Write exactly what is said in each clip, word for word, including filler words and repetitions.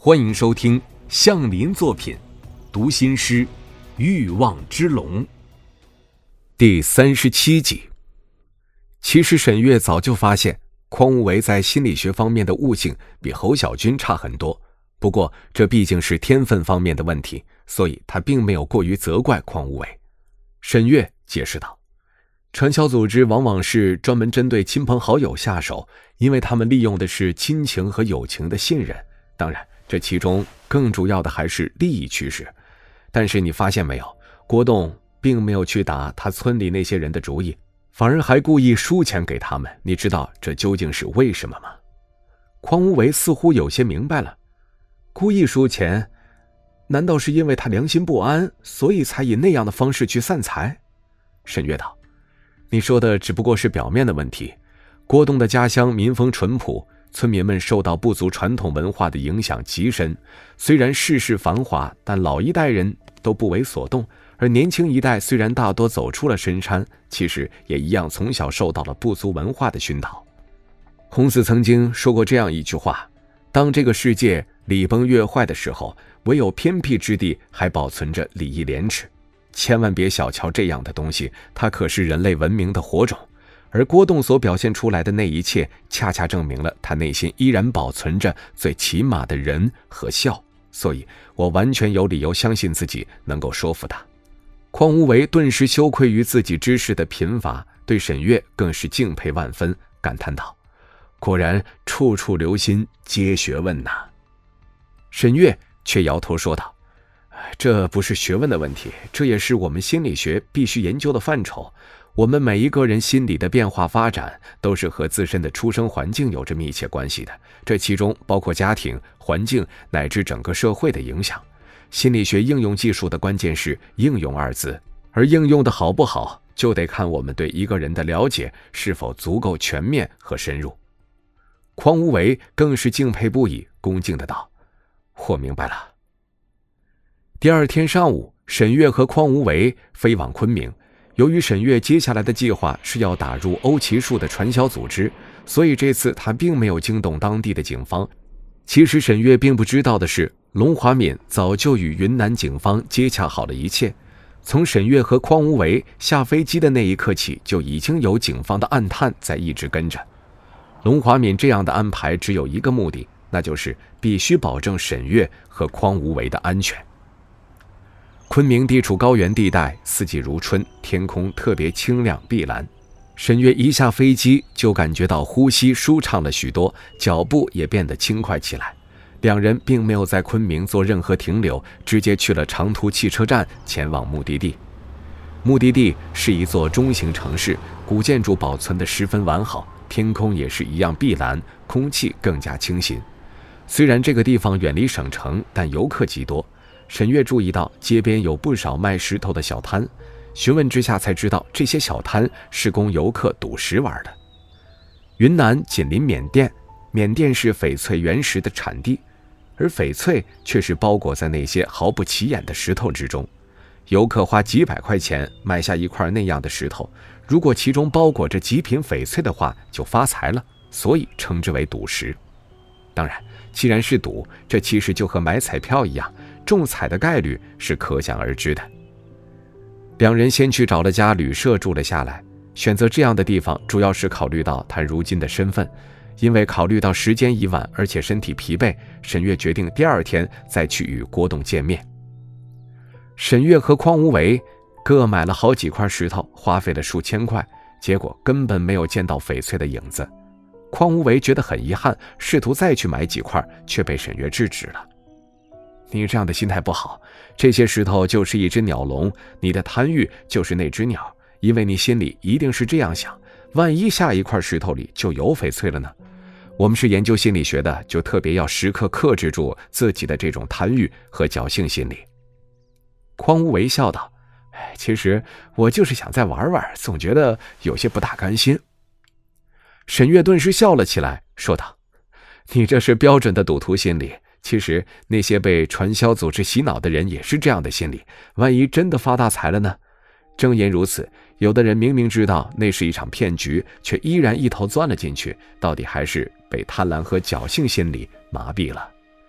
欢迎收听向林作品读心师欲望之龙第三十七集。其实沈月早就发现匡无为在心理学方面的悟性比侯小军差很多，不过这毕竟是天分方面的问题，所以他并没有过于责怪匡无为。沈月解释道，传销组织往往是专门针对亲朋好友下手，因为他们利用的是亲情和友情的信任，当然这其中更主要的还是利益驱使。但是你发现没有，郭栋并没有去打他村里那些人的主意，反而还故意输钱给他们，你知道这究竟是为什么吗？匡无为似乎有些明白了，故意输钱，难道是因为他良心不安，所以才以那样的方式去散财？沈月道，你说的只不过是表面的问题。郭栋的家乡民风淳朴，村民们受到部族传统文化的影响极深，虽然世事繁华，但老一代人都不为所动，而年轻一代虽然大多走出了深山，其实也一样从小受到了部族文化的熏陶。孔子曾经说过这样一句话，当这个世界礼崩乐坏的时候，唯有偏僻之地还保存着礼义廉耻。千万别小瞧这样的东西，它可是人类文明的火种。而郭栋所表现出来的那一切，恰恰证明了他内心依然保存着最起码的仁和孝，所以我完全有理由相信自己能够说服他。匡无为顿时羞愧于自己知识的贫乏，对沈月更是敬佩万分，感叹道，果然处处留心皆学问呐。沈月却摇头说道，这不是学问的问题，这也是我们心理学必须研究的范畴。我们每一个人心理的变化发展都是和自身的出生环境有着密切关系的，这其中包括家庭、环境乃至整个社会的影响。心理学应用技术的关键是应用二字，而应用的好不好，就得看我们对一个人的了解是否足够全面和深入。匡无为更是敬佩不已，恭敬的道，我明白了。第二天上午，沈月和匡无为飞往昆明。由于沈月接下来的计划是要打入欧奇树的传销组织，所以这次他并没有惊动当地的警方。其实沈月并不知道的是，龙华敏早就与云南警方接洽好了一切。从沈月和匡无为下飞机的那一刻起，就已经有警方的暗探在一直跟着。龙华敏这样的安排只有一个目的，那就是必须保证沈月和匡无为的安全。昆明地处高原地带，四季如春，天空特别清亮碧蓝。沈月一下飞机就感觉到呼吸舒畅了许多，脚步也变得轻快起来。两人并没有在昆明做任何停留，直接去了长途汽车站，前往目的地。目的地是一座中型城市，古建筑保存得十分完好，天空也是一样碧蓝，空气更加清新。虽然这个地方远离省城，但游客极多。沈月注意到街边有不少卖石头的小摊，询问之下才知道这些小摊是供游客赌石玩的。云南紧邻缅甸，缅甸是翡翠原石的产地，而翡翠却是包裹在那些毫不起眼的石头之中。游客花几百块钱买下一块那样的石头，如果其中包裹着极品翡翠的话，就发财了，所以称之为赌石。当然，既然是赌，这其实就和买彩票一样，中彩的概率是可想而知的。两人先去找了家旅社住了下来，选择这样的地方主要是考虑到他如今的身份，因为考虑到时间已晚，而且身体疲惫，沈月决定第二天再去与郭栋见面。沈月和匡无为各买了好几块石头，花费了数千块，结果根本没有见到翡翠的影子。匡无为觉得很遗憾，试图再去买几块，却被沈月制止了。你这样的心态不好，这些石头就是一只鸟笼，你的贪欲就是那只鸟，因为你心里一定是这样想，万一下一块石头里就有翡翠了呢？我们是研究心理学的，就特别要时刻克制住自己的这种贪欲和侥幸心理。匡无为笑道，哎，其实我就是想再玩玩，总觉得有些不大甘心。沈月顿时笑了起来，说道，你这是标准的赌徒心理，其实那些被传销组织洗脑的人也是这样的心理，万一真的发大财了呢？正因如此，有的人明明知道那是一场骗局，却依然一头钻了进去，到底还是被贪婪和侥幸心理麻痹了。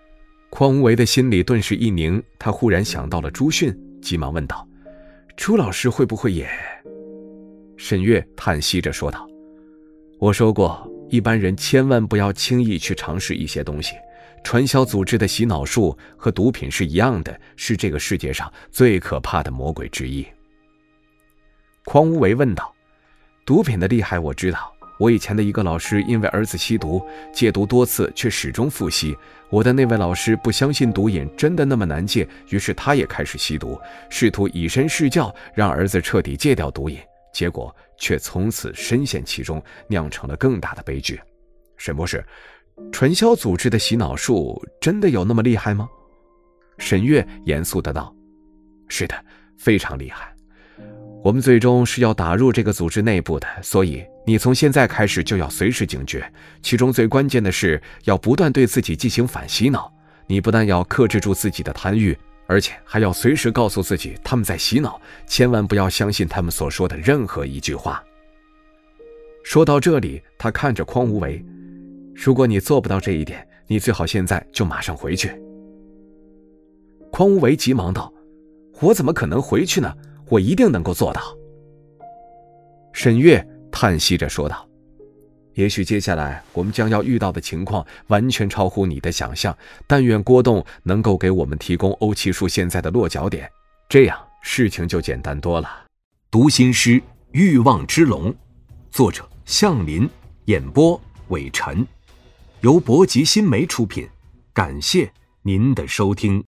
匡无为的心里顿时一凝，他忽然想到了朱迅，急忙问道：朱老师会不会也……沈月叹息着说道：我说过，一般人千万不要轻易去尝试一些东西，传销组织的洗脑术和毒品是一样的，是这个世界上最可怕的魔鬼之一。匡无为问道：毒品的厉害我知道，我以前的一个老师因为儿子吸毒，戒毒多次却始终复吸，我的那位老师不相信毒瘾真的那么难戒，于是他也开始吸毒，试图以身试教，让儿子彻底戒掉毒瘾，结果却从此深陷其中，酿成了更大的悲剧。沈博士，传销组织的洗脑术真的有那么厉害吗？沈月严肃地道：是的，非常厉害，我们最终是要打入这个组织内部的，所以你从现在开始就要随时警觉，其中最关键的是要不断对自己进行反洗脑。你不但要克制住自己的贪欲，而且还要随时告诉自己他们在洗脑，千万不要相信他们所说的任何一句话。说到这里，他看着匡无为，如果你做不到这一点，你最好现在就马上回去。匡无为急忙道：我怎么可能回去呢？我一定能够做到。沈月叹息着说道：也许接下来我们将要遇到的情况完全超乎你的想象，但愿郭栋能够给我们提供欧奇树现在的落脚点，这样事情就简单多了。 读心师欲望之龙，作者向林，演播伟晨，由博吉新媒出品，感谢您的收听。